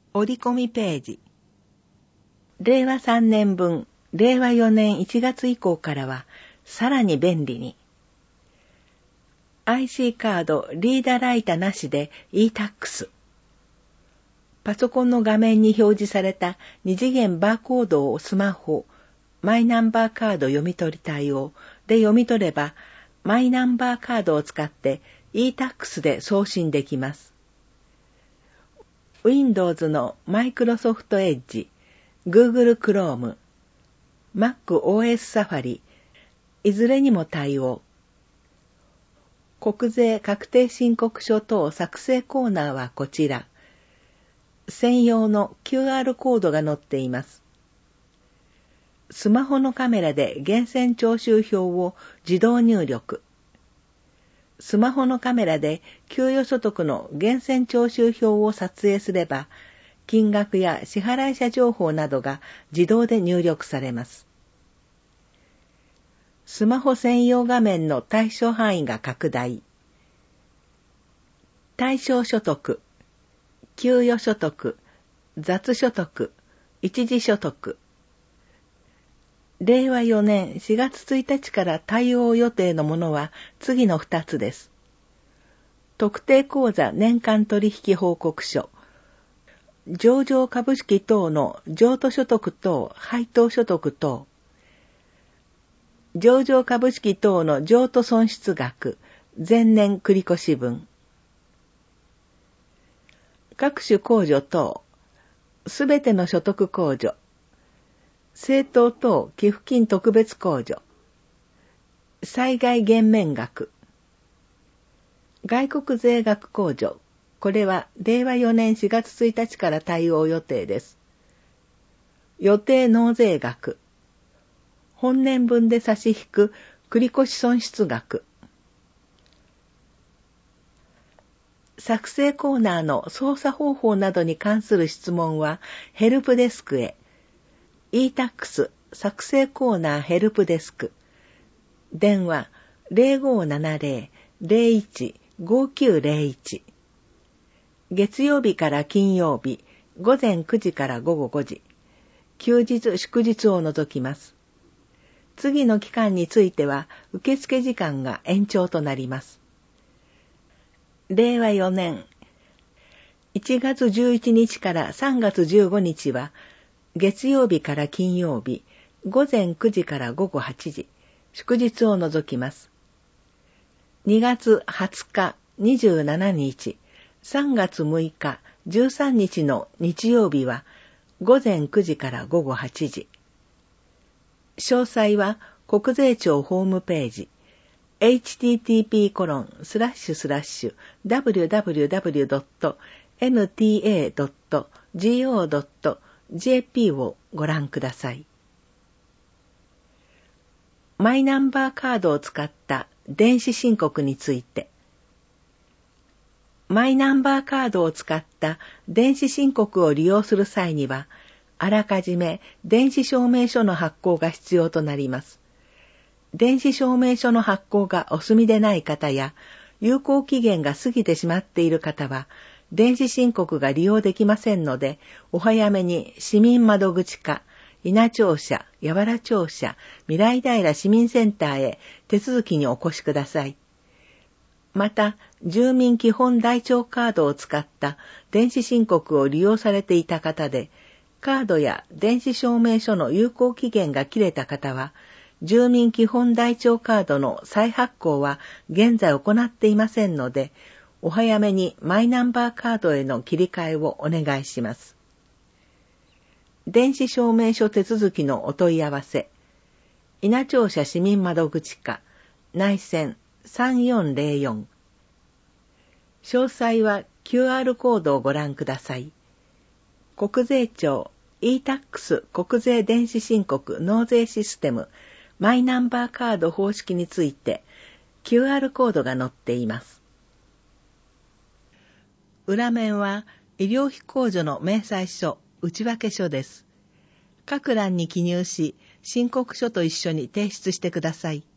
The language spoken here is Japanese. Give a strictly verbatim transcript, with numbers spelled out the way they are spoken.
折り込みページ。れいわさんねんぶん、れいわよねんいちがつ以降からは、さらに便利に。アイシー カード、リーダーライターなしで イータックス。パソコンの画面に表示された二次元バーコードをスマホ、マイナンバーカード読み取り対応で読み取れば、マイナンバーカードを使って イータックス で送信できます。Windows の Microsoft Edge、Google Chrome、Mac オーエス Safari、いずれにも対応。国税確定申告書等作成コーナーはこちら。専用の キューアール コードが載っています。スマホのカメラで源泉徴収票を自動入力。スマホのカメラで給与所得の源泉徴収票を撮影すれば、金額や支払い者情報などが自動で入力されます。スマホ専用画面の対象範囲が拡大。対象所得、給与所得、雑所得、一時所得。れいわよねんしがつついたちから対応予定のものは次のふたつです。特定口座年間取引報告書、上場株式等の譲渡所得等配当所得等、上場株式等の譲渡損失額、前年繰越分、各種控除等、すべての所得控除、政党等寄付金特別控除、災害減免額、外国税額控除、これはれいわよねんしがつついたちから対応予定です。予定納税額、本年分で差し引く繰越損失額、作成コーナーの操作方法などに関する質問はヘルプデスクへ。イータックス 作成コーナーヘルプデスク。電話 ゼロごーななゼロ ゼロいち ごきゅうゼロいち。月曜日から金曜日、ごぜんくじからごごごじ。休日祝日を除きます。次の期間については受付時間が延長となります。れいわよねんいちがつじゅういちにちからさんがつじゅうごにちは月曜日から金曜日ごぜんくじからごごはちじ、祝日を除きます。にがつはつか、にじゅうしちにち、さんがつむいか、じゅうさんにちの日曜日はごぜんくじからごごはちじ。詳細は国税庁ホームページエイチティーティーピーコロンスラッシュスラッシュダブリュダブリュダブリュドットエヌティーエードットジーオードットジェーピー をご覧ください。マイナンバーカードを使った電子申告について。マイナンバーカードを使った電子申告を利用する際には、あらかじめ電子証明書の発行が必要となります。電子証明書の発行がお済みでない方や、有効期限が過ぎてしまっている方は、電子申告が利用できませんので、お早めに市民窓口課、稲庁舎、八原庁舎、未来平市民センターへ手続きにお越しください。また、住民基本台帳カードを使った電子申告を利用されていた方で、カードや電子証明書の有効期限が切れた方は、住民基本台帳カードの再発行は現在行っていませんので、お早めにマイナンバーカードへの切り替えをお願いします。電子証明書手続きのお問い合わせ。稲庁舎市民窓口課、内線さんよんゼロよん。詳細は キューアール コードをご覧ください。国税庁 イータックス 国税電子申告納税システムマイナンバーカード方式について キューアール コードが載っています。裏面は医療費控除の明細書、内訳書です。各欄に記入し、申告書と一緒に提出してください。